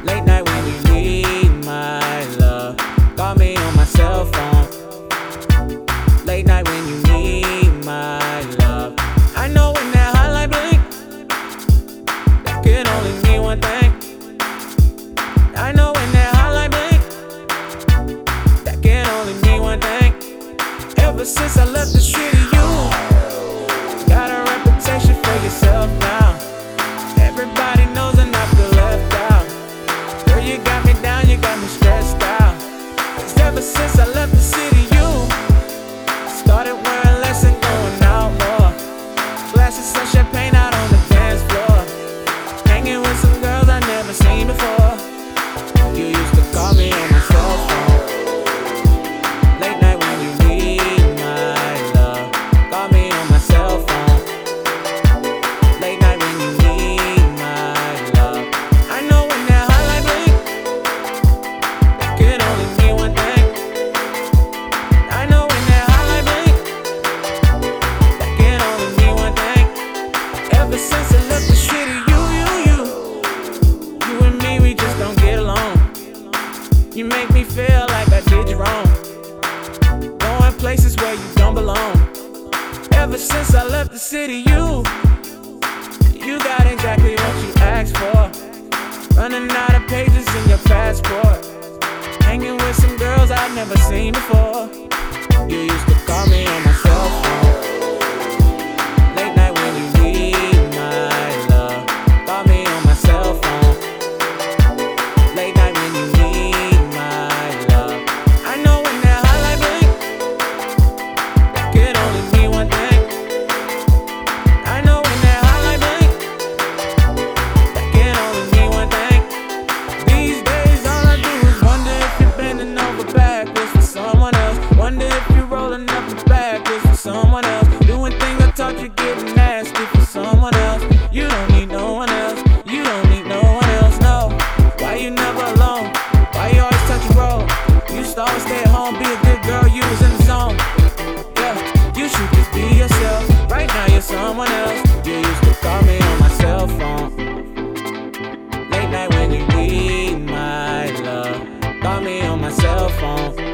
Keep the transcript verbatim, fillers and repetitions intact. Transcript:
Late night when you need my love, call me on my cell phone. Late night when you need my love. I know when that highlight blink, that can only mean one thing. I know when that highlight blink, that can only mean one thing. Ever since I left the city, you got a reputation for yourself now. Everybody knows I not feel left out. Girl, you got me down, you got me stressed out. 'Cause ever since I left the city, you started wearing less and going out more. Glasses of champagne out on the dance floor, hanging with some girls I never seen before. You used to call me on my cell phone. Late night when you need my love, call me on my cell phone. Late night when you need my love. I know when that highlight blink, that can only mean one thing. I know when that highlight blink, that can only mean one thing. Ever since I left the city, you, you, you, you and me, we just don't get along. You make me feel like I did you wrong, going places where you don't belong. Ever since I left the city, you You got exactly what you asked for. Running out of pages in your passport, hanging with some girls I've never seen before. You used to call me on my cell phone. Late night when you need my love, call me on my cell phone. Late night when you need my love. I know when that highlight blink, that can only mean one thing. I know when that highlight blink, that can only mean one thing. These days all I do is wonder if you're bending over backwards for someone else. Wonder if you're rolling up the backwards for someone else. Doing things I taught you getting nasty for someone else. You don't need no one else. You don't need no one else, no. Why you never alone? Why you always touch and roll? You used to always stay at home, be a good girl, you was in the zone. Yeah, you should just be yourself. Right now you're someone else. You used to call me on my cell phone. Late night when you need my love, call me on my cell phone.